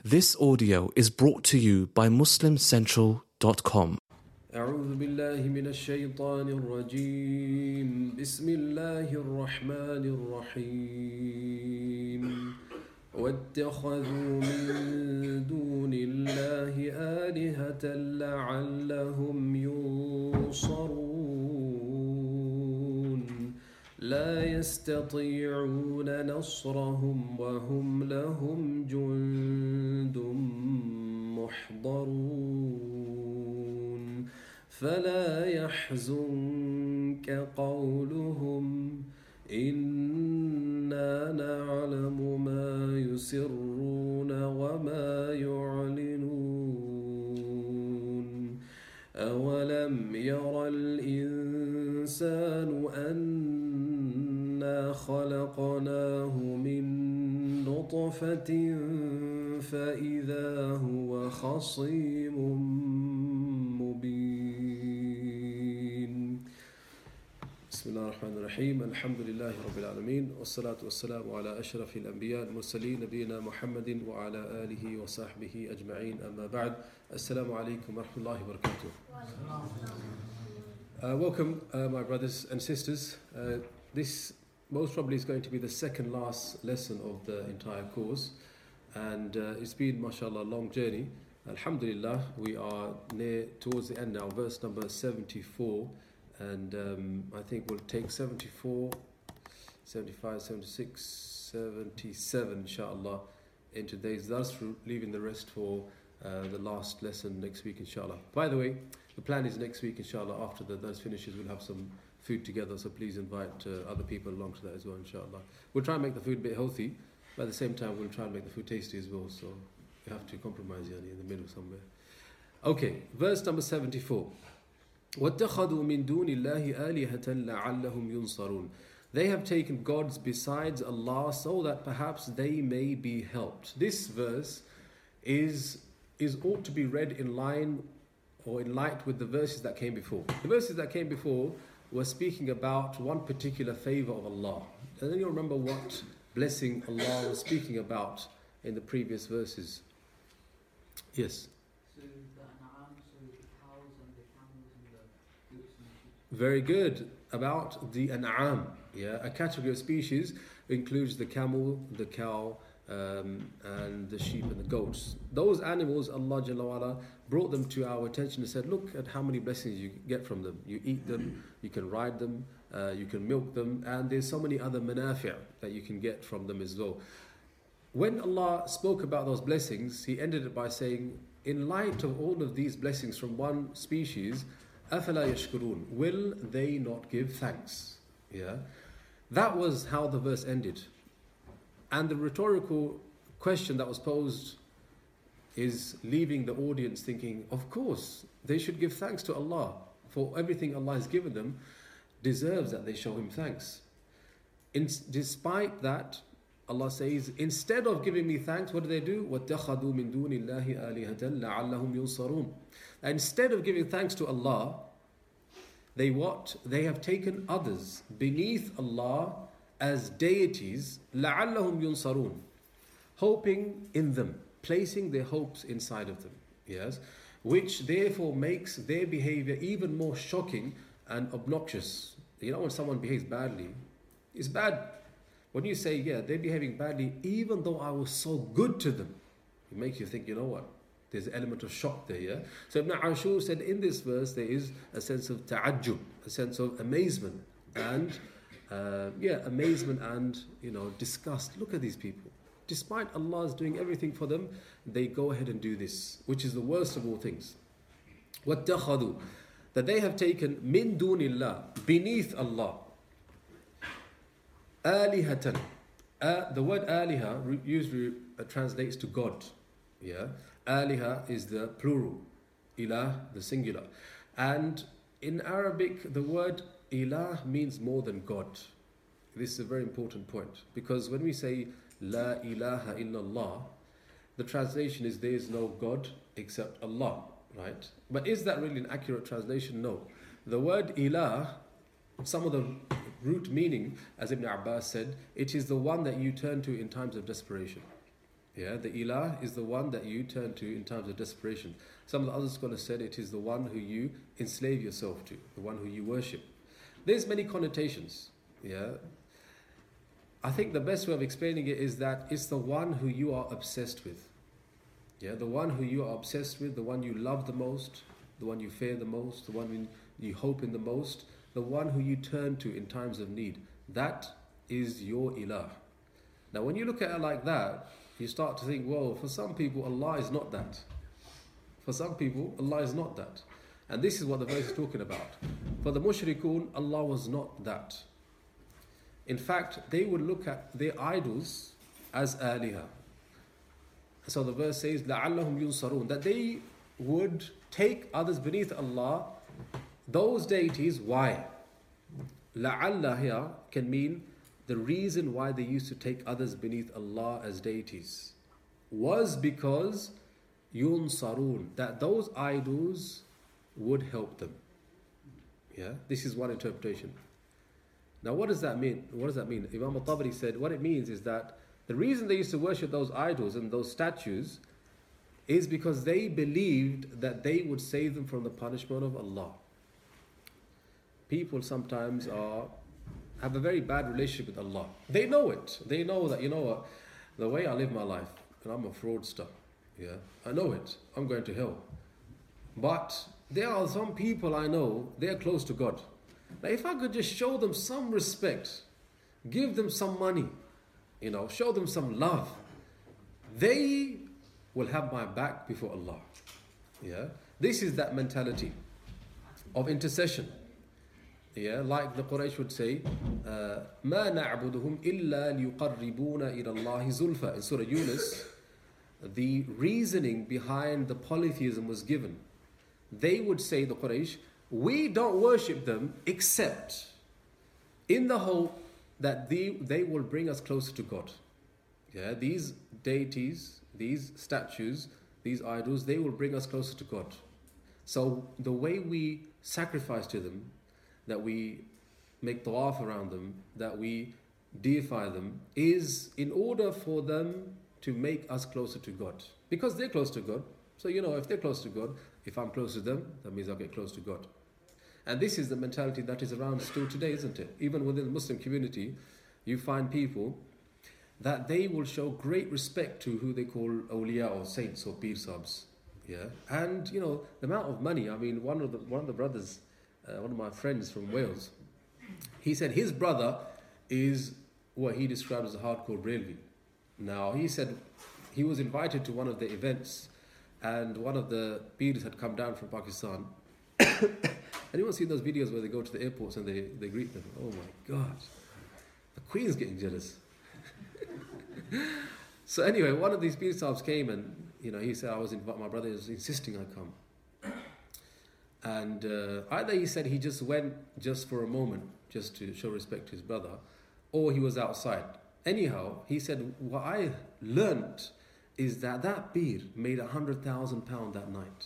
This audio is brought to you by MuslimCentral.com. أعوذ بالله من الشيطان الرجيم بسم الله الرحمن الرحيم واتخذوا من دون الله آلهة لعلهم ينصرون لا يستطيعون نصرهم وهم لهم جند محضرون فلا يحزنك قولهم إنا نعلم ما يسرون وما يعلنون أولم ير الإنسان أنا خلقناه من نطفة فإذا هو خصيم مبين بسم الله الرحمن الرحيم الحمد لله رب العالمين والصلاة والسلام على أشرف الأنبياء المرسلين نبينا محمد وعلى آله وصحبه أجمعين أما بعد السلام عليكم ورحمة الله وبركاته. Welcome my brothers and sisters. This most probably is going to be the second last lesson of the entire course, and it's been mashallah a long journey. Alhamdulillah, we are near towards the end now, verse number 74, and I think we'll take 74, 75, 76, 77 inshallah in today's dars, leaving the rest for the last lesson next week inshallah. By the way, the plan is next week inshallah, after the dars finishes, we'll have some food together, so please invite other people along to that as well inshallah. We'll try and make the food a bit healthy, but at the same time we'll try and make the food tasty as well, so we have to compromise in the middle somewhere. Okay, verse number 74. وَاتَّخَذُوا مِن دُونِ اللَّهِ آلِهَةً لَعَلَّهُمْ يُنصَرُونَ. They have taken gods besides Allah so that perhaps they may be helped. This verse is ought to be read in line or in light with the verses that came before. The verses that came before were speaking about one particular favor of Allah. And then you remember what blessing Allah was speaking about in the previous verses. Yes. Very good. About the an'am, a category of species includes the camel, the cow, and the sheep and the goats. Those animals, Allah Jalla wa'ala brought them to our attention and said, look at how many blessings you get from them. You eat them, you can ride them, you can milk them, and there's so many other manafi' that you can get from them as well. When Allah spoke about those blessings, He ended it by saying, in light of all of these blessings from one species, أَفَلَا يَشْكُرُونَ, will they not give thanks? That was how the verse ended. And the rhetorical question that was posed is leaving the audience thinking, of course, they should give thanks to Allah, for everything Allah has given them deserves that they show Him thanks. Despite that, Allah says, instead of giving me thanks, what do? وَاتَّخَذُوا مِن دُونِ اللَّهِ آلِهَةً لَعَلَّهُمْ يُنصَرُونَ. Instead of giving thanks to Allah, they what? They have taken others beneath Allah as deities, لَعَلَّهُمْ يُنصَرُونَ, hoping in them, placing their hopes inside of them, which therefore makes their behavior even more shocking and obnoxious. You know, when someone behaves badly, it's bad. When you say, they're behaving badly, even though I was so good to them, it makes you think, you know what? There's an element of shock there, So Ibn Ashur said in this verse there is a sense of ta'ajjub, a sense of amazement and amazement and disgust. Look at these people. Despite Allah's doing everything for them, they go ahead and do this, which is the worst of all things. وَاتَّخَذُوا, that they have taken min dunillah, beneath Allah, alihatan. The word aliha usually translates to God. Aliha is the plural, ilah the singular. And in Arabic, the word ilah means more than God. This is a very important point, because when we say la ilaha illallah, the translation is there is no God except Allah, right? But is that really an accurate translation? No. The word ilah, some of the root meaning, as Ibn Abbas said, it is the one that you turn to in times of desperation. Yeah, the ilah is the one that you turn to in times of desperation. Some of the other scholars said it is the one who you enslave yourself to, the one who you worship. There's many connotations. Yeah, I think the best way of explaining it is that it's the one who you are obsessed with. Yeah, the one who you are obsessed with, the one you love the most, the one you fear the most, the one you hope in the most, the one who you turn to in times of need. That is your ilah. Now, when you look at it like that, you start to think, well, for some people, Allah is not that. For some people, Allah is not that. And this is what the verse is talking about. For the mushrikun, Allah was not that. In fact, they would look at their idols as aliha. So the verse says, لَعَلَّهُمْ يُنصَرُونَ, that they would take others beneath Allah, those deities. Why? لَعَلَّ here can mean the reason why they used to take others beneath Allah as deities was because yunsarun, that those idols would help them. Yeah, this is one interpretation. Now, what does that mean? What does that mean? Imam al-Tabari said what it means is that the reason they used to worship those idols and those statues is because they believed that they would save them from the punishment of Allah. People sometimes have a very bad relationship with Allah. They know it. They know that, you know what, the way I live my life, and I'm a fraudster. Yeah, I know it. I'm going to hell. But there are some people I know, they're close to God. Now, if I could just show them some respect, give them some money, show them some love, they will have my back before Allah. Yeah, this is that mentality of intercession. Yeah, like the Quraysh would say, "Ma na'buduhum illa liyuqarribuna ila Allahi zulfa." In Surah Yunus, the reasoning behind the polytheism was given. They would say, the Quraysh, we don't worship them except in the hope that they will bring us closer to God. Yeah, these deities, these statues, these idols, they will bring us closer to God. So the way we sacrifice to them, that we make tawaf around them, that we deify them, is in order for them to make us closer to God. Because they're close to God. So, if they're close to God, if I'm close to them, that means I'll get close to God. And this is the mentality that is around still today, isn't it? Even within the Muslim community, you find people that they will show great respect to who they call awliya or saints or pir sahibs. Yeah? And, the amount of money, I mean, one of the brothers, one of my friends from Wales, he said his brother is what he described as a hardcore Brelvi. Now, he said he was invited to one of the events and one of the pirs had come down from Pakistan. Anyone seen those videos where they go to the airports and they greet them? Oh my God. The Queen's getting jealous. So anyway, one of these pir sahibs came and, he said, my brother is insisting I come. And either he said he just went just for a moment, just to show respect to his brother, or he was outside. Anyhow, he said, what I learnt is that pir made £100,000 that night.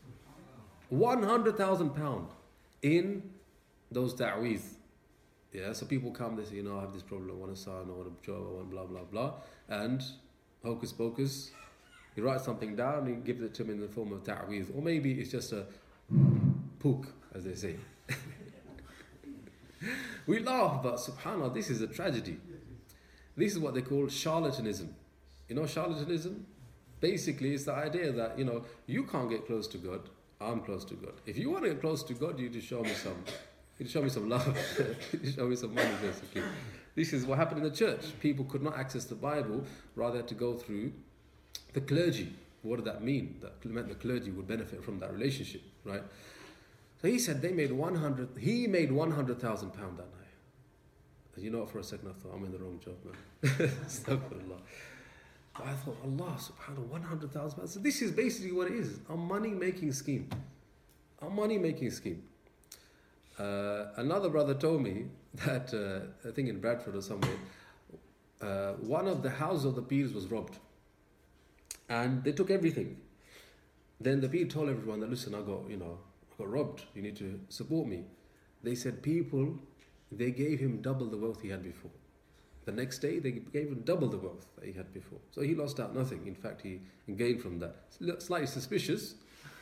£100,000 in those ta'weez. Yeah, so people come, they say, I have this problem, I want a son, I want a job, I want blah, blah, blah. And hocus pocus, he writes something down, he gives it to him in the form of ta'weez. Or maybe it's just a pook, as they say. We laugh, but subhanAllah, this is a tragedy. This is what they call charlatanism. Charlatanism? Basically, it's the idea that, you can't get close to God, I'm close to God. If you want to get close to God, you need to show me some love. You show me some money, basically. This is what happened in the church. People could not access the Bible, rather had to go through the clergy. What did that mean? That meant the clergy would benefit from that relationship, right? So he said he made £100,000 that night. And for a second I thought, I'm in the wrong job, man. Astaghfirullah. But I thought, Allah subhanahu, £100,000. So this is basically what it is, a money-making scheme. A money-making scheme. Another brother told me that, I think in Bradford or somewhere, one of the houses of the pirs was robbed. And they took everything. Then the pir told everyone that, listen, I got robbed. You need to support me. They said they gave him double the wealth he had before. The next day, they gave him double the wealth that he had before. So he lost out nothing. In fact, he gained from that. Slightly suspicious,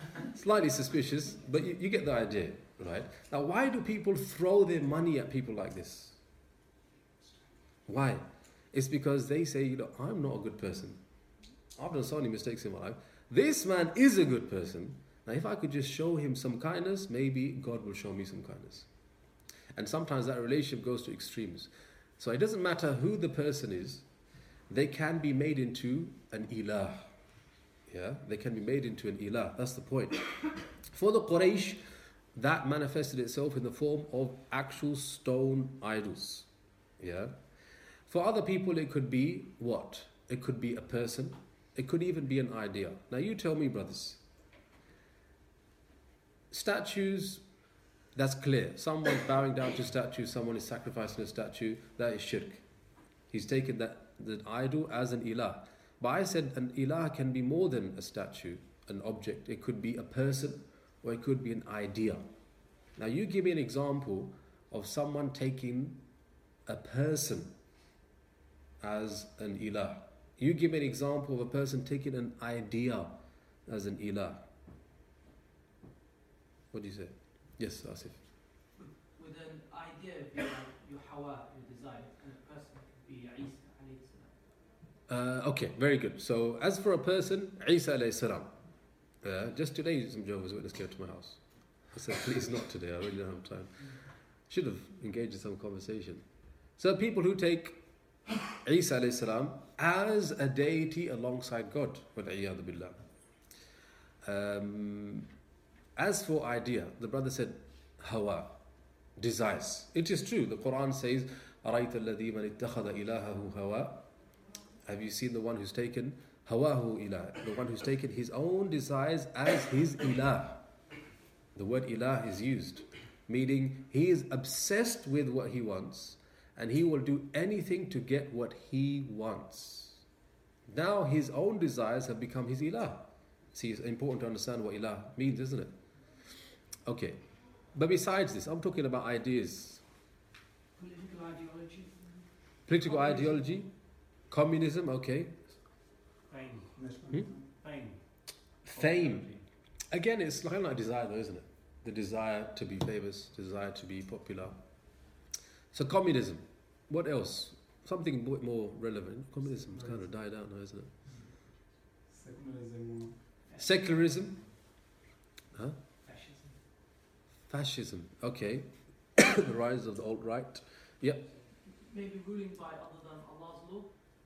but you get the idea, right? Now, why do people throw their money at people like this? Why? It's because they say, I'm not a good person. I've done so many mistakes in my life. This man is a good person. Now, if I could just show him some kindness, maybe God will show me some kindness. And sometimes that relationship goes to extremes. So it doesn't matter who the person is, they can be made into an ilah. Yeah, they can be made into an ilah. That's the point. For the Quraysh, that manifested itself in the form of actual stone idols. Yeah. For other people, it could be what? It could be a person. It could even be an idea. Now you tell me, brothers. Statues, that's clear. Someone's bowing down to a statue, someone is sacrificing a statue, that is shirk. He's taken the idol as an ilah. But I said an ilah can be more than a statue, an object. It could be a person or it could be an idea. Now you give me an example of someone taking a person as an ilah. You give me an example of a person taking an idea as an ilah. What do you say? Yes, Asif. With an idea, if you have your hawa, your desire, and a person could be Isa alayhi salam. Okay, very good. So, as for a person, Isa alayhi salam. Just today, some Jehovah's Witnesses came to my house. I said, please not today, I really don't have time. Should have engaged in some conversation. So, people who take Isa alayhi salam as a deity alongside God. Wal-iyadhu billah. As for idea, the brother said, hawa, desires. It is true. The Quran says, أَرَيْتَ الَّذِي مَنِ اتَّخَذَ إِلَهَهُ هَوَى. Have you seen the one who's taken hawahu ilah? The one who's taken his own desires as his ilah. The word ilah is used, meaning he is obsessed with what he wants and he will do anything to get what he wants. Now his own desires have become his ilah. See, it's important to understand what ilah means, isn't it? Okay. But besides this, I'm talking about ideas. Political ideology. Political ideology. Communism, okay. Fame. Fame. Again, it's kind of like desire though, isn't it? The desire to be famous, desire to be popular. So communism. What else? Something more relevant. Communism's kind of died out now, isn't it? Secularism. Secularism. Huh? Fascism. Fascism. Okay. The rise of the alt-right. Yep. Maybe ruling by other than Allah's law.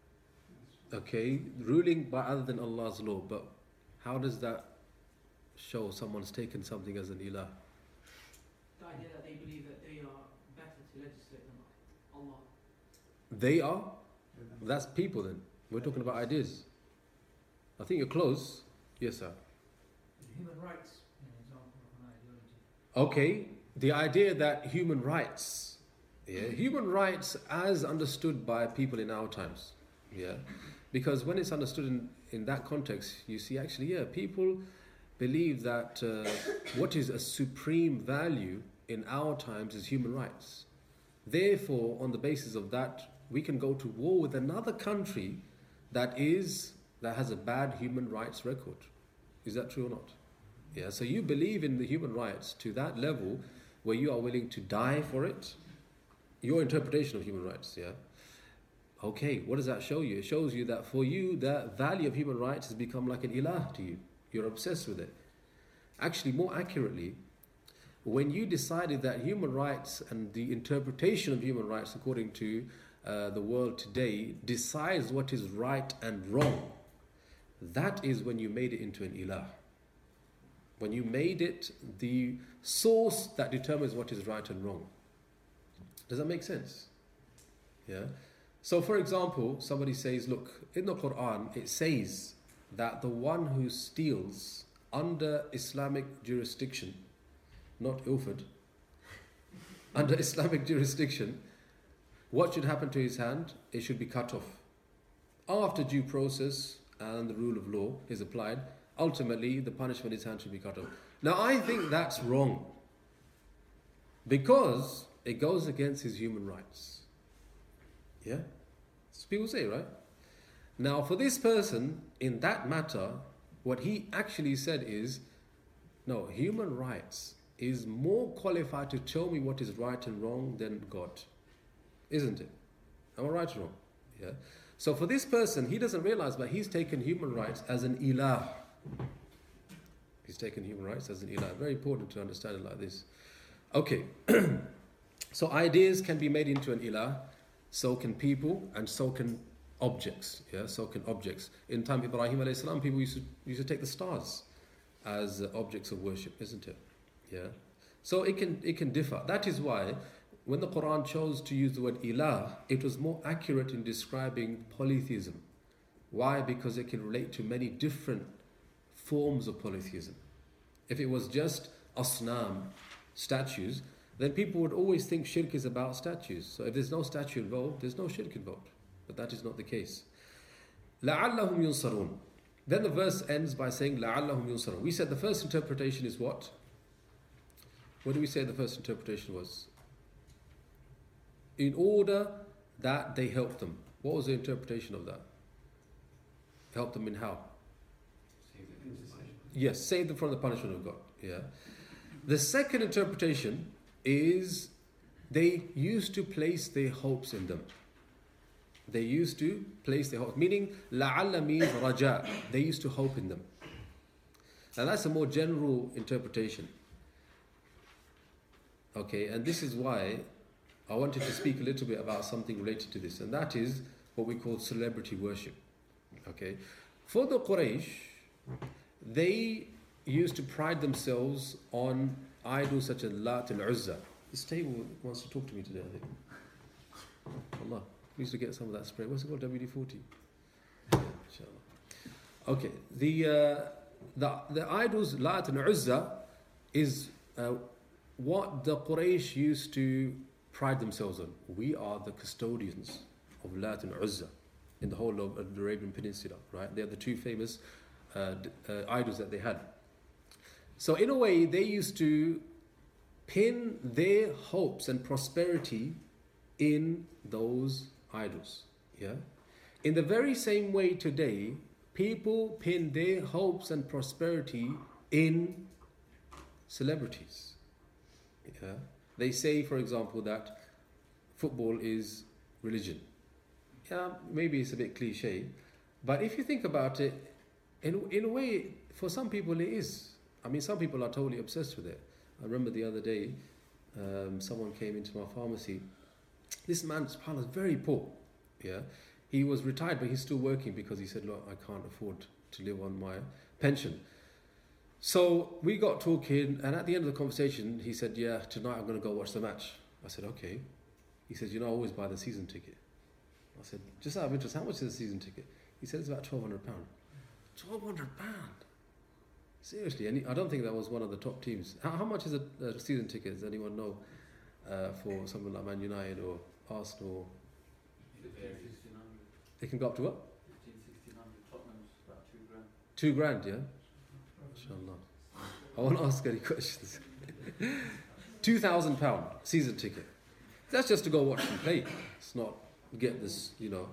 Okay. Ruling by other than Allah's law. But how does that show someone's taken something as an ilah? The idea that they believe that they are better to legislate than Allah. They are? That's people then. We're talking about ideas. I think you're close. Yes, sir. Human rights, an example of an ideology. Okay, the idea that human rights, human rights as understood by people in our times, because when it's understood in that context, you see actually, people believe that what is a supreme value in our times is human rights. Therefore, on the basis of that, we can go to war with another country that has a bad human rights record. Is that true or not? Yeah, so you believe in the human rights to that level where you are willing to die for it. Your interpretation of human rights, Okay, what does that show you? It shows you that for you, the value of human rights has become like an ilah to you. You're obsessed with it. Actually, more accurately, when you decided that human rights and the interpretation of human rights according to the world today decides what is right and wrong, that is when you made it into an ilah. When you made it the source that determines what is right and wrong. Does that make sense? Yeah. So for example, somebody says, look, in the Quran it says that the one who steals under Islamic jurisdiction, not Ilford, under Islamic jurisdiction, what should happen to his hand? It should be cut off. After due process and the rule of law is applied, ultimately the punishment his hand should be cut off. Now I think that's wrong because it goes against his human rights. That's what people say, right? Now, for this person, in that matter, what he actually said is, no, human rights is more qualified to tell me what is right and wrong than God. Isn't it? Am I right or wrong? Yeah. So for this person, he doesn't realize, but he's taken human rights as an ilah. He's taken human rights as an ilah. Very important to understand it like this. Okay. So ideas can be made into an ilah, so can people, and so can objects. Yeah, so can objects. In time of Ibrahim alayhi salam, people used to take the stars as objects of worship, isn't it? Yeah. So it can differ. That is why when the Quran chose to use the word ilah, it was more accurate in describing polytheism. Why? Because it can relate to many different forms of polytheism. If it was just asnam, statues, then people would always think shirk is about statues. So if there's no statue involved, there's no shirk involved. But that is not the case. لَعَلَّهُمْ يُنصَرُونَ. Then the verse ends by saying لَعَلَّهُمْ يُنصَرُونَ. We said the first interpretation is what? What did we say the first interpretation was? In order that they help them. What was the interpretation of that? Help them in how? Yes, save them from the punishment of God. Yeah. The second interpretation is they used to place their hopes in them. They used to place their hopes, meaning la'alla means raja. They used to hope in them. And that's a more general interpretation. Okay, and this is why I wanted to speak a little bit about something related to this, and that is what we call celebrity worship. Okay, for the Quraysh, they used to pride themselves on idols such as Lat al-Uzza. This table wants to talk to me today, I think. Allah, we used to get some of that spray. What's it called? WD-40. Yeah, inshallah. Okay, the idols Lat and Uzza is what the Quraysh used to pride themselves on. We are the custodians of Lat and Uzza in the whole of the Arabian Peninsula, right? They are the two famous idols that they had. So in a way, they used to pin their hopes and prosperity in those idols. Yeah. In the very same way today, people pin their hopes and prosperity in celebrities. Yeah. They say, for example, that football is religion. Yeah, maybe it's a bit cliche, but if you think about it, in a way, for some people it is. I mean, some people are totally obsessed with it. I remember the other day, someone came into my pharmacy. This man, subhanAllah, is very poor. Yeah, he was retired, but he's still working because he said, "Look, I can't afford to live on my pension." So we got talking, and at the end of the conversation, he said, "Yeah, tonight I'm going to go watch the match." I said, "Okay." He said, "You know, I always buy the season ticket." I said, "Just out of interest, how much is the season ticket?" He said, "It's about £1,200. £1,200. Seriously, and I don't think that was one of the top teams. How much is a season ticket? Does anyone know for something like Man United or Arsenal? It can go up to what? 1,500, 1,600. Tottenham's about £2,000. £2,000, yeah? Inshallah. I won't ask any questions. £2,000 season ticket. That's just to go watch them play. It's not get this,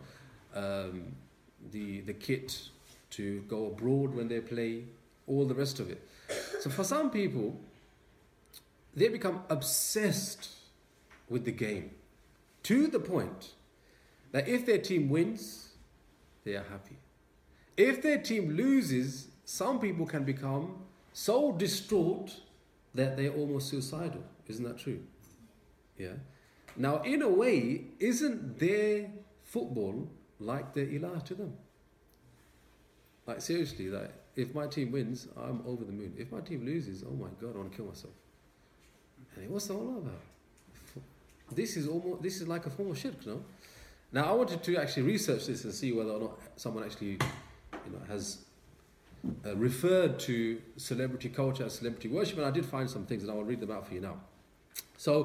the kit to go abroad when they play, all the rest of it. So for some people, they become obsessed with the game to the point that if their team wins, they are happy. If their team loses, some people can become so distraught that they're almost suicidal. Isn't that true? Yeah. Now, in a way, isn't their football like their ilah to them? Like, seriously, like, if my team wins, I'm over the moon. If my team loses, oh my God, I want to kill myself. And what's that all about? This is like a form of shirk, no? Now, I wanted to actually research this and see whether or not someone actually, has referred to celebrity culture as celebrity worship, and I did find some things, and I will read them out for you now. So,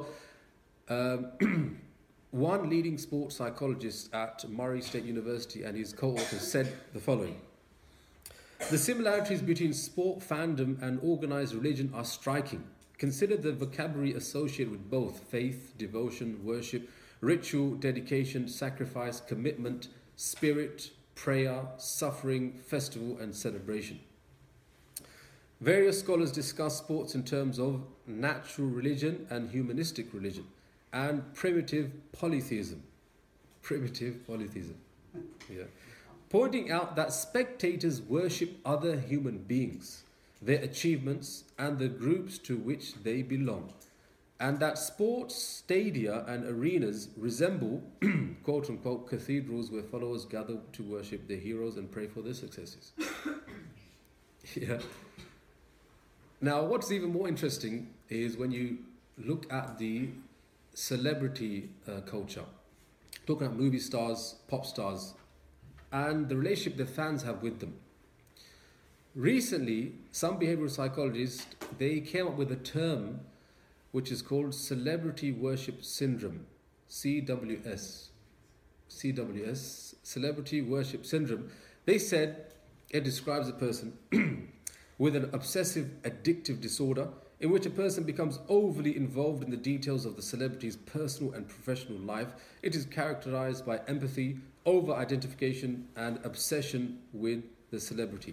one leading sports psychologist at Murray State University and his co-authors said the following: "The similarities between sport fandom and organized religion are striking. Consider the vocabulary associated with both faith, devotion, worship, ritual, dedication, sacrifice, commitment, spirit, prayer, suffering, festival, and celebration. Various scholars discuss sports in terms of natural religion and humanistic religion, and primitive polytheism. Primitive polytheism. Yeah. Pointing out that spectators worship other human beings, their achievements, and the groups to which they belong, and that sports stadia and arenas resemble, quote unquote, cathedrals where followers gather to worship their heroes and pray for their successes. Yeah. Now, what's even more interesting is when you look at the celebrity culture, talking about movie stars, pop stars, and the relationship the fans have with them. Recently, some behavioral psychologists, they came up with a term which is called celebrity worship syndrome, CWS. CWS, celebrity worship syndrome. They said it describes a person with an obsessive addictive disorder in which a person becomes overly involved in the details of the celebrity's personal and professional life. It is characterized by empathy, over-identification, and obsession with the celebrity.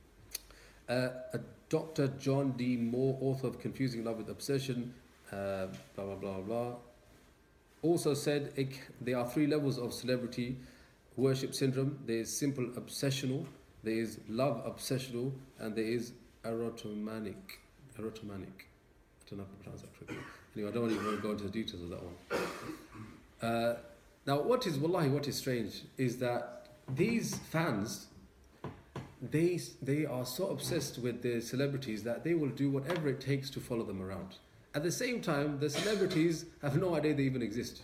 Dr. John D. Moore, author of Confusing Love with Obsession, blah, blah, blah, blah, also said there are 3 levels of celebrity worship syndrome. There is simple obsessional, there is love obsessional, and there is erotomanic. I don't know if I pronounce that correctly. Anyway, I don't even want to go into the details of that one. Now, what is strange is that these fans, they are so obsessed with the celebrities that they will do whatever it takes to follow them around. At the same time, the celebrities have no idea they even exist.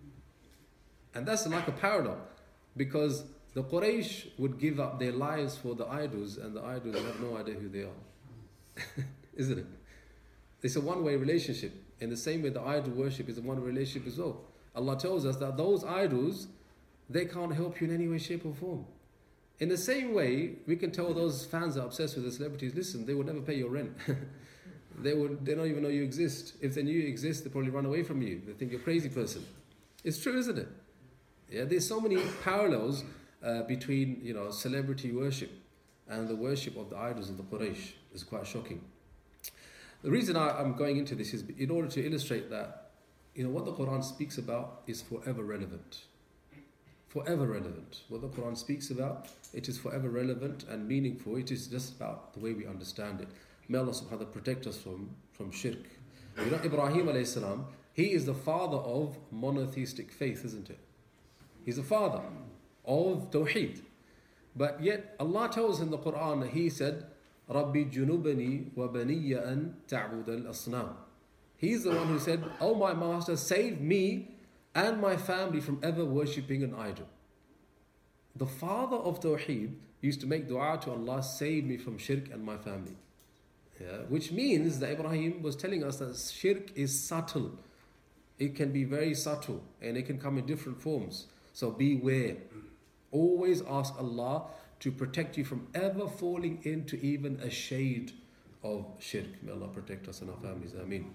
And that's like a parallel, because the Quraysh would give up their lives for the idols, and the idols have no idea who they are. Isn't it? It's a one-way relationship. In the same way, the idol worship is a one-way relationship as well. Allah tells us that those idols, they can't help you in any way, shape or form. In the same way, we can tell those fans that are obsessed with the celebrities, listen, they will never pay your rent. They don't even know you exist. If they knew you exist, they'd probably run away from you. They think you're a crazy person. It's true, isn't it? Yeah, there's so many parallels between, celebrity worship and the worship of the idols of the Quraysh. It's quite shocking. The reason I'm going into this is in order to illustrate that, what the Quran speaks about is forever relevant. Forever relevant. What the Quran speaks about, it is forever relevant and meaningful. It is just about the way we understand it. May Allah subhanahu wa ta'ala protect us from shirk. Ibrahim alayhi salam, he is the father of monotheistic faith, isn't it? He's the father of Tawheed. But yet Allah tells in the Quran that he said, Rabbi junubani wa baniya an ta'bud al-asnam. He's the one who said, oh my master, save me and my family from ever worshipping an idol. The father of Tawheed used to make dua to Allah, save me from shirk and my family. Yeah, which means that Ibrahim was telling us that shirk is subtle. It can be very subtle and it can come in different forms. So beware. Always ask Allah to protect you from ever falling into even a shade of shirk. May Allah protect us and our families. Ameen.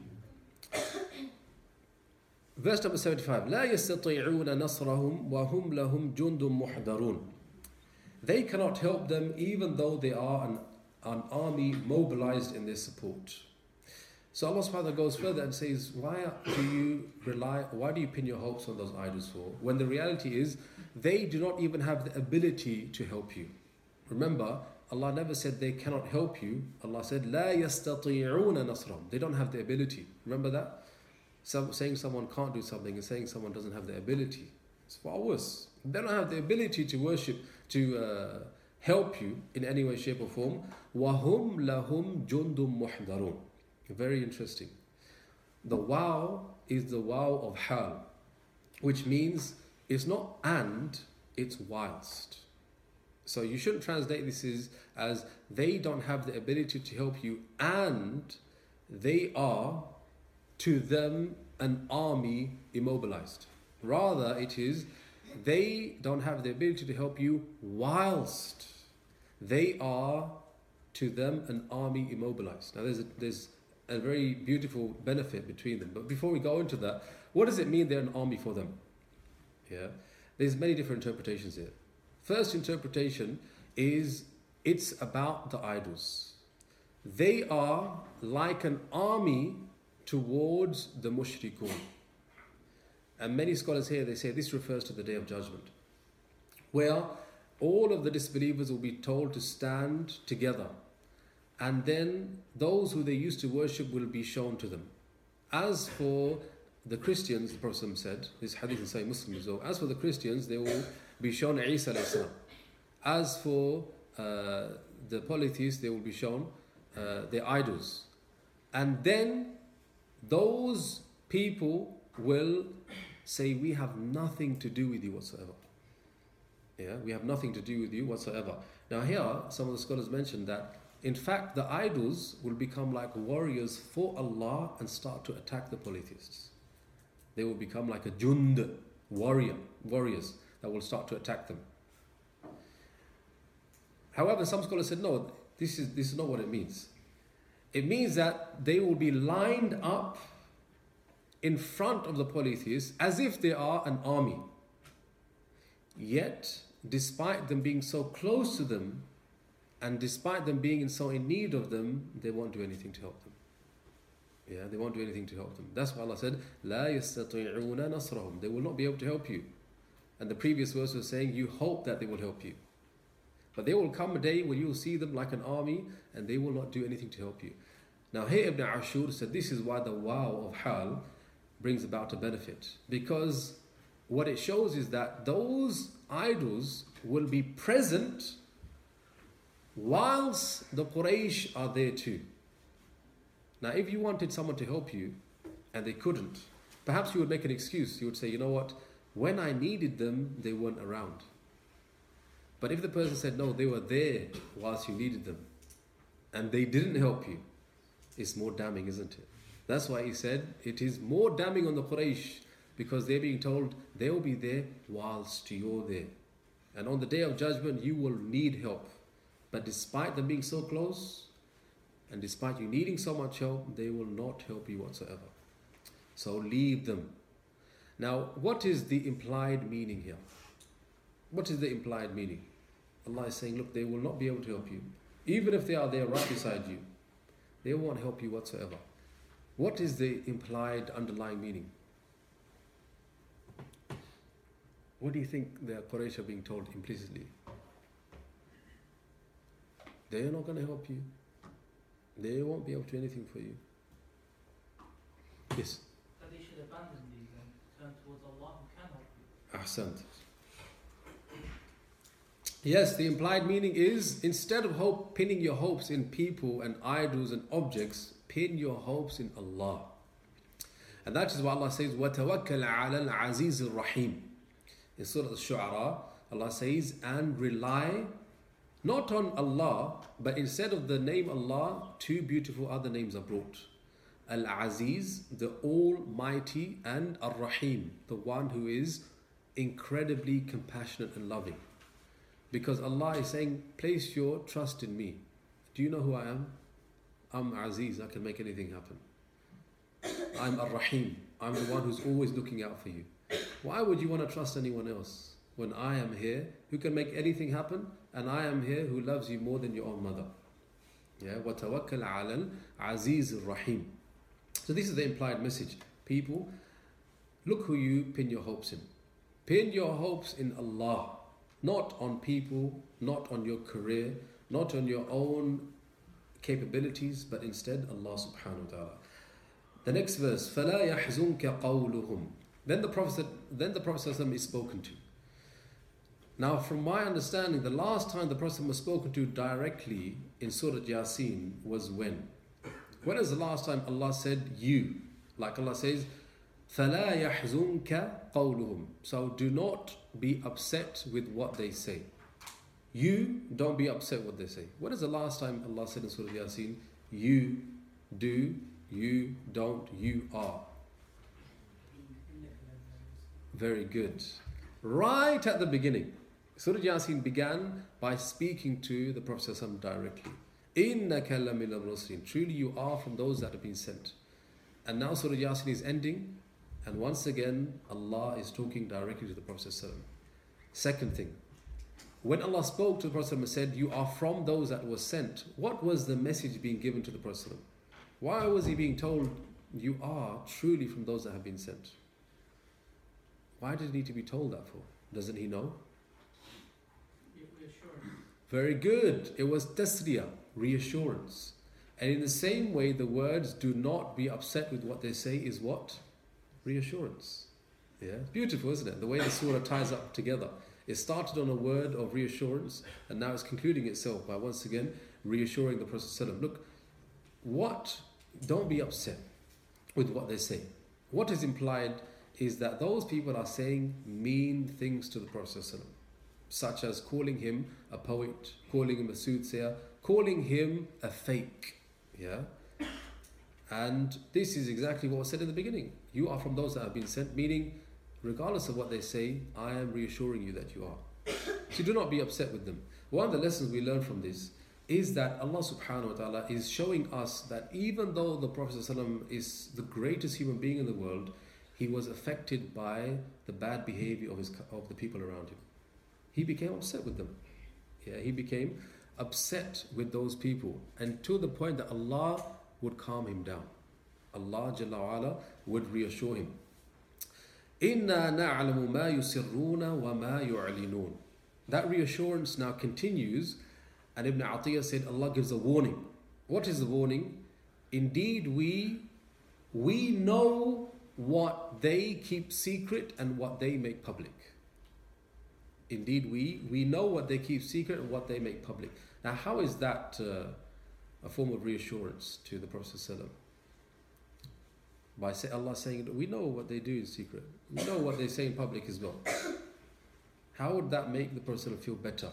Verse number 75. لا يستطيعون نصرهم وهم لهم جند محضرون. They cannot help them even though they are an army mobilized in their support. So Allah subhanahu wa ta'ala goes further and says, why do you pin your hopes on those idols for? When the reality is, they do not even have the ability to help you. Remember, Allah never said they cannot help you. Allah said, لا يستطيعون نصرهم. They don't have the ability. Remember that? Saying someone can't do something and saying someone doesn't have the ability. It's far worse. They don't have the ability to worship, to help you in any way, shape or form. وَهُمْ لَهُمْ جُنْدٌ مُحْضَرُونَ. Very interesting. The wow is the wow of hal, which means it's not and, it's whilst. So you shouldn't translate this as they don't have the ability to help you and they are to them an army immobilized. Rather it is they don't have the ability to help you whilst they are to them an army immobilized. Now there's a very beautiful benefit between them. But before we go into that, what does it mean they're an army for them? Yeah, there's many different interpretations here. First interpretation is it's about the idols. They are like an army towards the mushrikun. And many scholars here, they say this refers to the Day of Judgment, where all of the disbelievers will be told to stand together. And then those who they used to worship will be shown to them. As for the Christians, the Prophet said, this hadith in Sahih Muslim as well, as for the Christians, they will be shown Isa alayhi salam. As for the polytheists, they will be shown their idols. And then those people will say, we have nothing to do with you whatsoever. Yeah, we have nothing to do with you whatsoever. Now here, some of the scholars mentioned that in fact the idols will become like warriors for Allah and start to attack the polytheists. They will become like a jund, warriors that will start to attack them. However, some scholars said, no, this is not what it means. It means that they will be lined up in front of the polytheists as if they are an army. Yet, despite them being so close to them, and despite them being so in need of them, they won't do anything to help them. Yeah, they won't do anything to help them. That's why Allah said, لا يستطيعون نصرهم. They will not be able to help you. And the previous verse was saying, you hope that they will help you. But there will come a day when you will see them like an army and they will not do anything to help you. Now here Ibn Ashur said this is why the wow of hal brings about a benefit. Because what it shows is that those idols will be present whilst the Quraysh are there too. Now if you wanted someone to help you and they couldn't, perhaps you would make an excuse. You would say, you know what, when I needed them, they weren't around. But if the person said, no, they were there whilst you needed them, and they didn't help you, it's more damning, isn't it? That's why he said, it is more damning on the Quraysh, because they're being told, they will be there whilst you're there. And on the Day of Judgment, you will need help. But despite them being so close, and despite you needing so much help, they will not help you whatsoever. So leave them. Now, what is the implied meaning here? What is the implied meaning? Allah is saying, look, they will not be able to help you. Even if they are there right beside you, they won't help you whatsoever. What is the implied underlying meaning? What do you think the Quraysh are being told implicitly? They are not going to help you. They won't be able to do anything for you. Yes? That they should abandon these and turn towards Allah who can help you. Ahsant. Yes, the implied meaning is, instead of pinning your hopes in people and idols and objects, pin your hopes in Allah. And that is what Allah says, وَتَوَكَّلْ عَلَى الْعَزِيزِ الرَّحِيمِ. In Surah Al-Shu'ara, Allah says, and rely not on Allah, but instead of the name Allah, two beautiful other names are brought. Al-Aziz, the Almighty, and Ar-Rahim, the one who is incredibly compassionate and loving. Because Allah is saying, place your trust in me. Do you know who I am? I'm Aziz, I can make anything happen. I'm Ar-Rahim, I'm the one who's always looking out for you. Why would you want to trust anyone else when I am here who can make anything happen, and I am here who loves you more than your own mother? Yeah, وَتَوَكَّلْ عَلَى الْعَزِيزِ الرَّحِيمِ. So this is the implied message. People, look who you pin your hopes in. Pin your hopes in Allah. Not on people, not on your career, not on your own capabilities, but instead Allah subhanahu wa ta'ala. The next verse, فَلَا يَحْزُنْكَ قَوْلُهُمْ. Then the Prophet is spoken to. Now from my understanding, the last time the Prophet was spoken to directly in Surah Yasin was when? When is the last time Allah said you? Like Allah says, فَلَا يَحْزُنْكَ قَوْلُهُمْ. So do not be upset with what they say. You don't be upset with what they say. When is the last time Allah said in Surah Yasin, you do, you don't, you are? Very good. Right at the beginning, Surah Yasin began by speaking to the Prophet ﷺ directly. إِنَّكَ لَمِنَ الْمُرْسَلِينَ. Truly you are from those that have been sent. And now Surah Yasin is ending, and once again Allah is talking directly to the Prophet ﷺ. Second thing, When Allah spoke to the Prophet and said, you are from those that were sent, what was the message being given to the Prophet? Why was he being told, you are truly from those that have been sent? Why did he need to be told that for? Doesn't he know? Reassurance. Very good. It was tasriyah, reassurance. And in the same way, the words, do not be upset with what they say, is what? Reassurance. Yeah, it's beautiful, isn't it? The way the surah ties up together. It started on a word of reassurance, and now it's concluding itself by once again reassuring the Prophet ﷺ. Look, don't be upset with what they say. What is implied is that those people are saying mean things to the Prophet ﷺ, such as calling him a poet, calling him a soothsayer, calling him a fake. Yeah? And this is exactly what was said in the beginning. You are from those that have been sent, meaning regardless of what they say, I am reassuring you that you are. So do not be upset with them. One of the lessons we learn from this is that Allah subhanahu wa ta'ala is showing us that even though the Prophet ﷺ is the greatest human being in the world, he was affected by the bad behavior of the people around him. He became upset with them. Yeah, he became upset with those people, and to the point that Allah would calm him down. Allah Jalla wa Ala would reassure him. إِنَّا نَعْلَمُ مَا يُسِرُّونَ وَمَا يُعْلِنُونَ. That reassurance now continues, and Ibn Atiyah said Allah gives a warning. What is the warning? Indeed, we know what they keep secret and what they make public. Indeed, we know what they keep secret and what they make public. Now, how is that a form of reassurance to the Prophet ﷺ? By Allah saying, we know what they do in secret. We know what they say in public as well. How would that make the person feel better?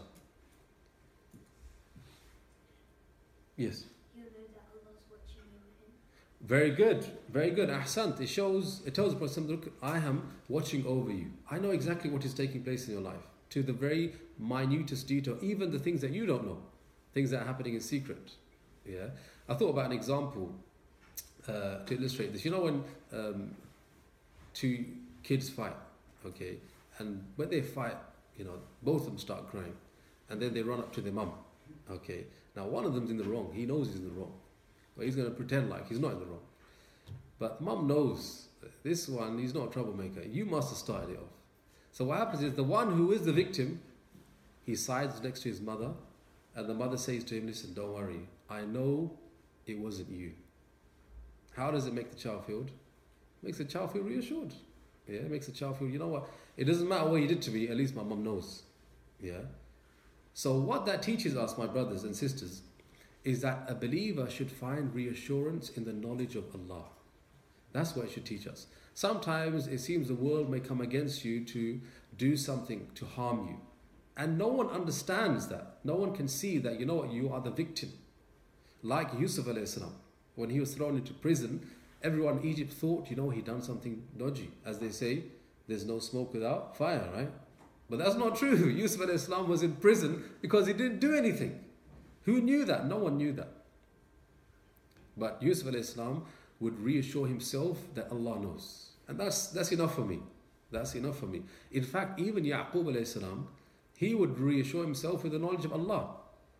Yes? You know that Allah's watching you. Very good, very good. Ahsant. It tells the Prophet, look, I am watching over you. I know exactly what is taking place in your life, to the very minutest detail, even the things that you don't know, things that are happening in secret. Yeah, I thought about an example to illustrate this. You know when two kids fight, okay, and when they fight, both of them start crying, and then they run up to their mum, okay. Now one of them's in the wrong. He knows he's in the wrong, but he's going to pretend like he's not in the wrong. But mum knows this one, he's not a troublemaker. You must have started it off. So what happens is the one who is the victim, he sides next to his mother, and the mother says to him, listen, don't worry, I know it wasn't you. How does it make the child feel? It makes the child feel reassured. Yeah, it makes the child feel, you know what, it doesn't matter what you did to me, at least my mum knows. Yeah. So what that teaches us, my brothers and sisters, is that a believer should find reassurance in the knowledge of Allah. That's what it should teach us. Sometimes it seems the world may come against you to do something to harm you. And no one understands that. No one can see that, you know what, you are the victim. Like Yusuf a.s. when he was thrown into prison, everyone in Egypt thought, he'd done something dodgy. As they say, there's no smoke without fire, right? But that's not true. Yusuf a.s. was in prison because he didn't do anything. Who knew that? No one knew that. But Yusuf a.s. would reassure himself that Allah knows. And that's enough for me. That's enough for me. In fact, even Yaqub a.s., he would reassure himself with the knowledge of Allah.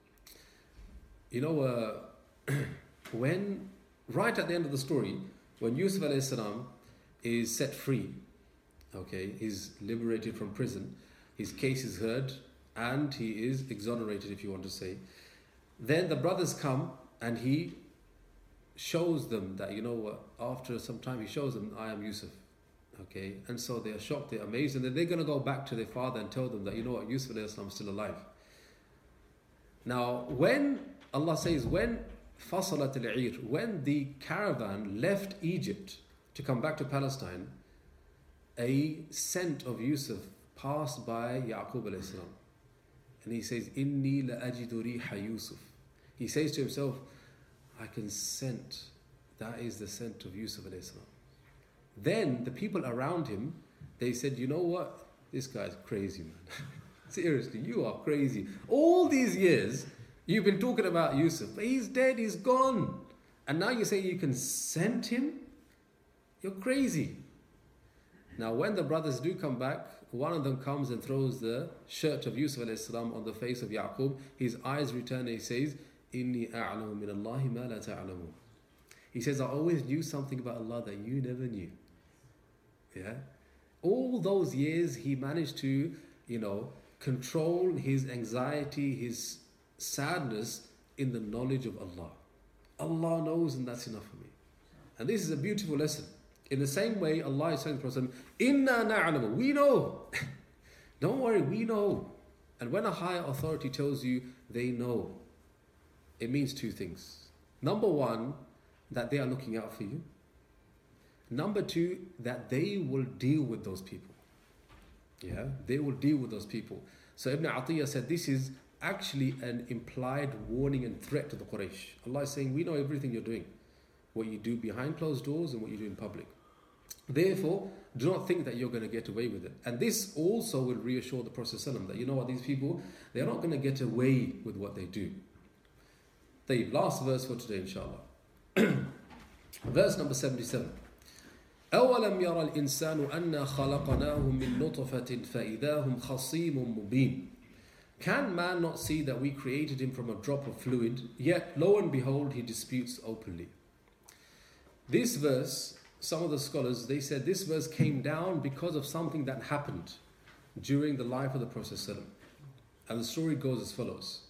When, right at the end of the story, when Yusuf a.s. is set free, okay, he's liberated from prison, his case is heard, and he is exonerated, if you want to say. Then the brothers come and he shows them that, after some time he shows them, I am Yusuf. Okay, and so they are shocked, they're amazed, and then they're going to go back to their father and tell them that, Yusuf is still alive. Now, when Allah says, when fasalat al-'ir, when the caravan left Egypt to come back to Palestine, a scent of Yusuf passed by Yaqub a.s. And he says, Inni la ajidu riha Yusuf. He says to himself, I can scent, that is the scent of Yusuf a.s. Then the people around him, they said, you know what? This guy's crazy, man. Seriously, you are crazy. All these years, you've been talking about Yusuf, but he's dead, he's gone. And now you say you can scent him? You're crazy. Now when the brothers do come back, one of them comes and throws the shirt of Yusuf alayhi salam on the face of Yaqub. His eyes return and he says, Inni a'lamu min Allahi ma la ta'lamun. He says, I always knew something about Allah that you never knew. Yeah? All those years he managed to, control his anxiety, his sadness in the knowledge of Allah. Allah knows and that's enough for me. And this is a beautiful lesson. In the same way, Allah is saying to the Prophet, Inna na'lamu, we know. Don't worry, we know. And when a higher authority tells you they know, it means two things. Number one, that they are looking out for you. Number two, that they will deal with those people. Yeah, they will deal with those people. So Ibn Atiyah said this is actually an implied warning and threat to the Quraysh. Allah is saying, we know everything you're doing. What you do behind closed doors and what you do in public. Therefore, do not think that you're going to get away with it. And this also will reassure the Prophet ﷺ that, you know what, these people, they're not going to get away with what they do. The last verse for today, inshallah. Verse number 77. أَوَلَمْ يَرَ الْإِنسَانُ أَنَّا خَلَقَنَاهُ مِن نُطْفَةٍ فَإِذَا هُمْ خَصِيمٌ مُبِينٌ. Can man not see that we created him from a drop of fluid, yet lo and behold he disputes openly? This verse, some of the scholars, they said this verse came down because of something that happened during the life of the Prophet ﷺ. And the story goes as follows.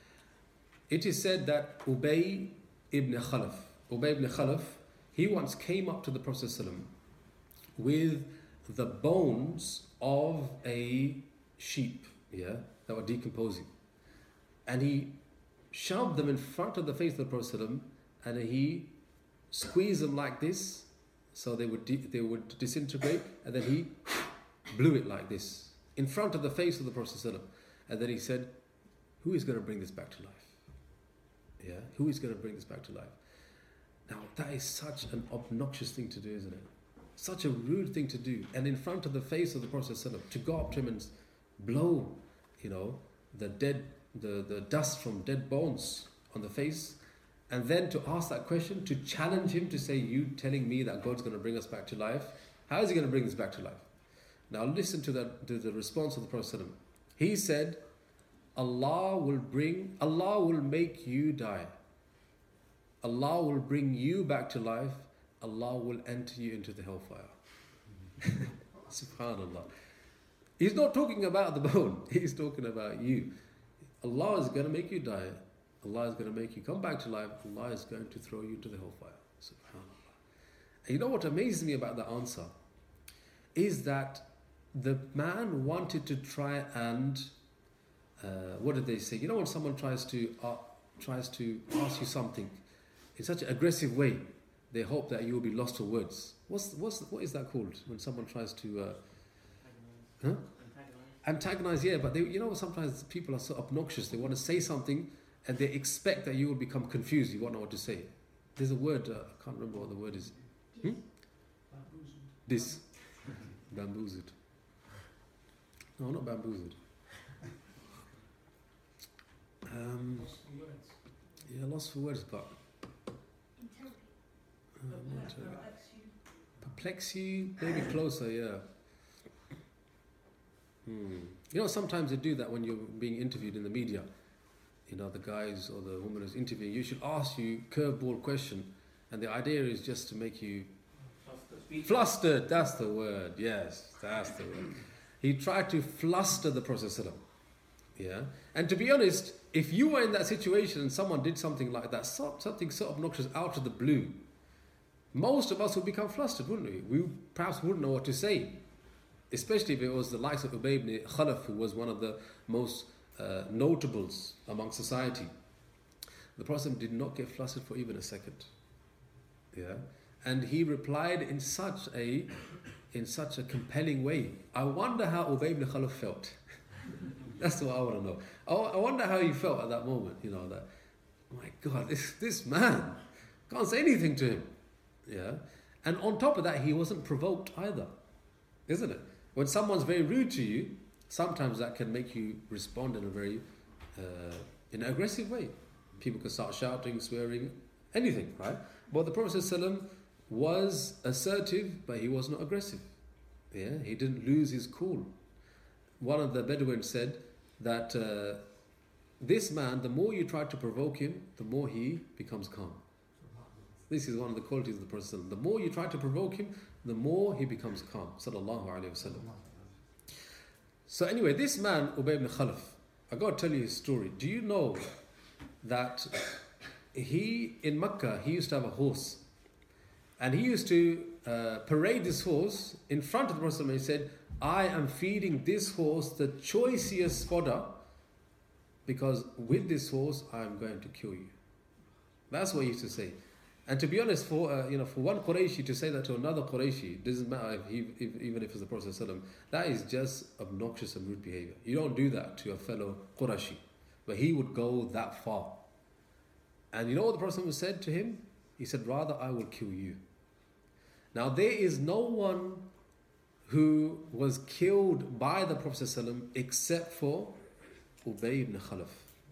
It is said that Ubay ibn Khalaf, he once came up to the Prophet ﷺ with the bones of a sheep, that were decomposing. And he shoved them in front of the face of the Prophet ﷺ, and he squeezed them like this, so they would disintegrate, and then he blew it like this in front of the face of the Prophet ﷺ. And then he said, who is going to bring this back to life? Who is going to bring this back to life? Now that is such an obnoxious thing to do, isn't it? Such a rude thing to do. And in front of the face of the Prophet ﷺ, to go up to him and blow, the dust from dead bones on the face, and then to ask that question, to challenge him, to say, you telling me that God's going to bring us back to life? How is he going to bring us back to life? Now listen to the response of the Prophet ﷺ. He said, Allah will make you die. Allah will bring you back to life. Allah will enter you into the hellfire. Subhanallah. He's not talking about the bone. He's talking about you. Allah is going to make you die. Allah is going to make you come back to life. Allah is going to throw you into the hellfire. Subhanallah. And you know what amazes me about the answer? Is that the man wanted to try and... what did they say? You know when someone tries to ask you something in such an aggressive way, they hope that you will be lost for words. What is that called? When someone tries to... Antagonize, yeah, but sometimes people are so obnoxious. They want to say something and they expect that you will become confused. You won't know what to say. There's a word, I can't remember what the word is. Bamboozled. No, not bamboozled. Lost for words, but perplex you, maybe closer, yeah. Sometimes they do that when you're being interviewed in the media. The guys or the woman who's interviewing you should ask you curveball question, and the idea is just to make you flustered. That's the word. Yes, that's the word. He tried to fluster the Prophet ﷺ. Yeah, and to be honest, if you were in that situation and someone did something like that, something so obnoxious out of the blue, most of us would become flustered, wouldn't we? We perhaps wouldn't know what to say, especially if it was the likes of Ubay ibn Khalaf, who was one of the most notables among society. The Prophet did not get flustered for even a second. Yeah, and he replied in such a compelling way. I wonder how Ubay ibn Khalaf felt. That's what I want to know. I wonder how he felt at that moment. That, my God, this man, can't say anything to him. Yeah, and on top of that, he wasn't provoked either, isn't it? When someone's very rude to you, sometimes that can make you respond in a very in an aggressive way. People can start shouting, swearing, anything, right? But the Prophet ﷺ was assertive, but he was not aggressive. Yeah, he didn't lose his cool. one of the Bedouins said that this man, the more you try to provoke him, the more he becomes calm. This is one of the qualities of the Prophet. The more you try to provoke him, the more he becomes calm. Sallallahu Alaihi Wasallam. So anyway, this man, Ubay ibn Khalaf, I got to tell you his story. Do you know that in Makkah, he used to have a horse. And he used to parade this horse in front of the Prophet. And he said, I am feeding this horse the choicest fodder, because with this horse, I am going to kill you. That's what he used to say. And to be honest, for one Qurayshi to say that to another Qurayshi, doesn't matter even if it's the Prophet ﷺ, that is just obnoxious and rude behavior. You don't do that to a fellow Qurayshi. But he would go that far. And you know what the Prophet ﷺ said to him? He said, rather I will kill you. Now there is no one who was killed by the Prophet ﷺ except for Ubay ibn Khalaf.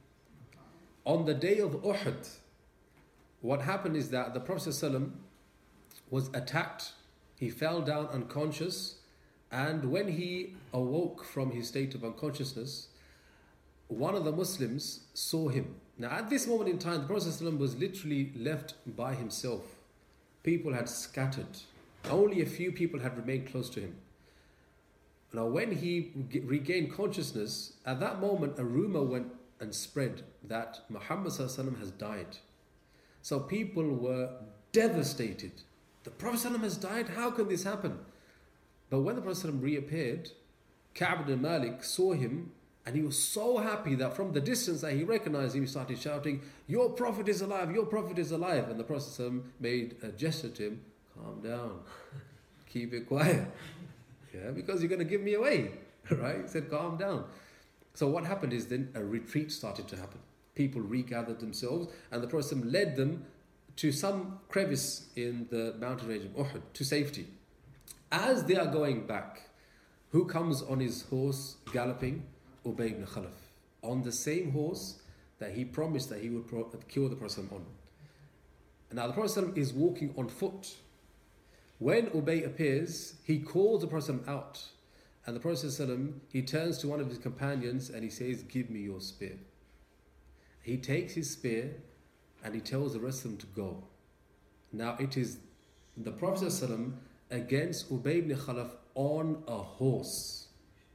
On the day of Uhud, what happened is that the Prophet ﷺ was attacked. He fell down unconscious, and when he awoke from his state of unconsciousness, one of the Muslims saw him. Now at this moment in time, the Prophet ﷺ was literally left by himself. People had scattered. Only a few people had remained close to him. Now when he regained consciousness, at that moment a rumor went and spread that Muhammad ﷺ has died. So people were devastated. The Prophet ﷺ has died? How can this happen? But when the Prophet ﷺ reappeared, Ka'b ibn Malik saw him, and he was so happy that from the distance that he recognized him, he started shouting, your Prophet is alive, your Prophet is alive. And the Prophet ﷺ made a gesture to him, calm down, keep it quiet. Yeah, because you're going to give me away. Right? He said, calm down. So what happened is then a retreat started to happen. People regathered themselves, and the Prophet led them to some crevice in the mountain range of Uhud to safety. As they are going back, who comes on his horse galloping? Ubay ibn Khalaf, on the same horse that he promised that he would kill the Prophet on. And now the Prophet is walking on foot. When Ubay appears, he calls the Prophet out, and the Prophet he turns to one of his companions and he says, give me your spear. He takes his spear and he tells the rest of them to go. Now it is the Prophet ﷺ against Ubay ibn Khalaf on a horse.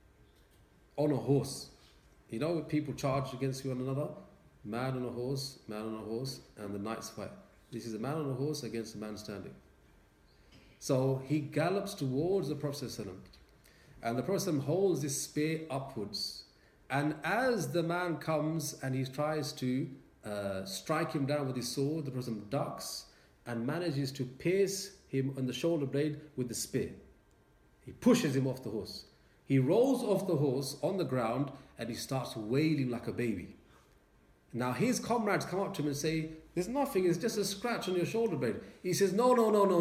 On a horse. You know, people charge against one another. Man on a horse, and the knights fight. This is a man on a horse against a man standing. So he gallops towards the Prophet ﷺ, and the Prophet ﷺ holds this spear upwards. And as the man comes and he tries to strike him down with his sword, the Prophet ducks and manages to pierce him on the shoulder blade with the spear. He pushes him off the horse. He rolls off the horse on the ground and he starts wailing like a baby. Now his comrades come up to him and say, there's nothing, it's just a scratch on your shoulder blade. He says, no.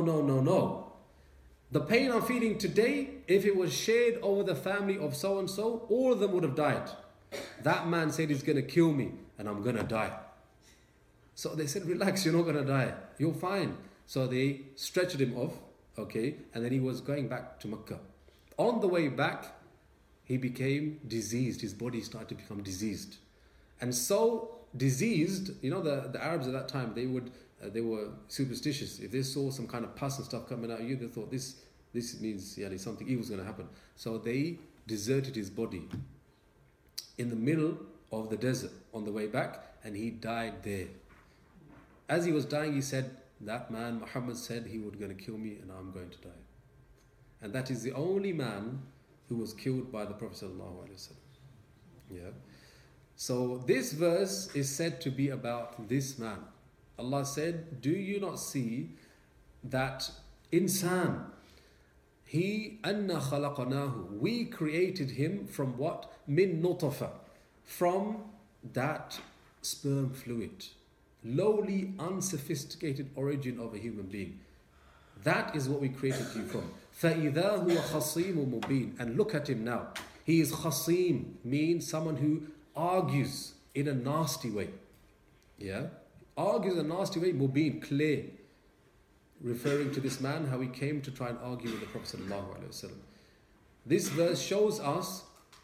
The pain I'm feeling today, if it was shared over the family of so-and-so, all of them would have died. That man said he's going to kill me and I'm going to die. So they said, relax, you're not going to die. You're fine. So they stretched him off, okay, and then he was going back to Makkah. On the way back, he became diseased. His body started to become diseased. And so diseased, you know, the Arabs at that time, they were superstitious. If they saw some kind of pus and stuff coming out of you, they thought this means something evil is going to happen. So they deserted his body in the middle of the desert on the way back, and he died there. As he was dying, he said, that man, Muhammad, said he was going to kill me and I'm going to die. And that is the only man who was killed by the Prophet ﷺ. Yeah. So this verse is said to be about this man. Allah said, do you not see that insan, he anna khalaqnahu, we created him from what? Min nutfa, from that sperm fluid, lowly, unsophisticated origin of a human being. That is what we created you from. فَإِذَا هُوَ خَصِيمٌ مُبِينٌ. And look at him now. He is khasim, means someone who argues in a nasty way. Yeah? Argues in a nasty way, mubin, clear. Referring to this man, how he came to try and argue with the Prophet ﷺ. This verse shows us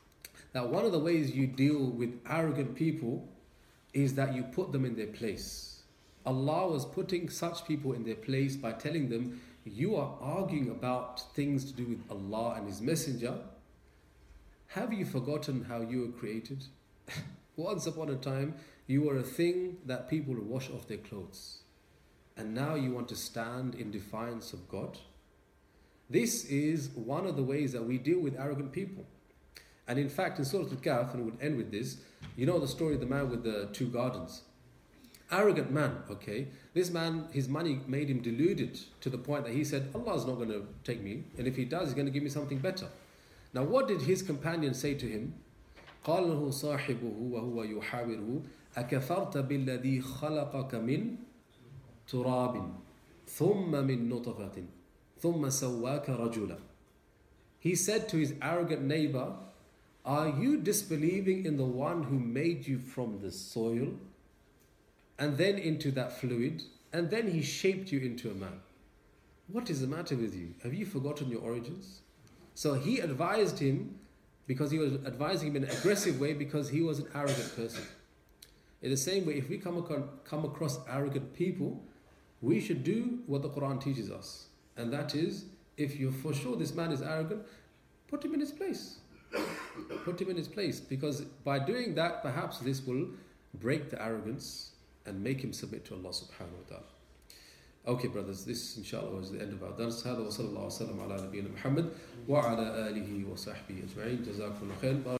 that one of the ways you deal with arrogant people is that you put them in their place. Allah was putting such people in their place by telling them, you are arguing about things to do with Allah and His Messenger. Have you forgotten how you were created? Once upon a time, you were a thing that people would wash off their clothes. And now you want to stand in defiance of God? This is one of the ways that we deal with arrogant people. And in fact, in Surah Al-Kahf, and we'll end with this, you know the story of the man with the 2 gardens. Arrogant man, okay? This man, his money made him deluded to the point that he said, Allah's not going to take me, and if He does, He's going to give me something better. Now what did his companion say to him? قال له صاحبه وهو يحاوره أكفرت بالذي خلقك من تراب ثم من نطفة ثم سواك رجلا. He said to his arrogant neighbor, are you disbelieving in the one who made you from the soil and then into that fluid and then He shaped you into a man? What is the matter with you? Have you forgotten your origins? So he advised him, because he was advising him in an aggressive way, because he was an arrogant person. In the same way, if we come across arrogant people, we should do what the Quran teaches us. And that is, if you're for sure this man is arrogant, put him in his place. Put him in his place. Because by doing that, perhaps this will break the arrogance and make him submit to Allah subhanahu wa ta'ala. Okay, brothers, this inshallah was the end of our dars. هذا وصلى الله وسلم على نبينا محمد وعلى آله وصحبه أجمعين. جزاكم الله خير.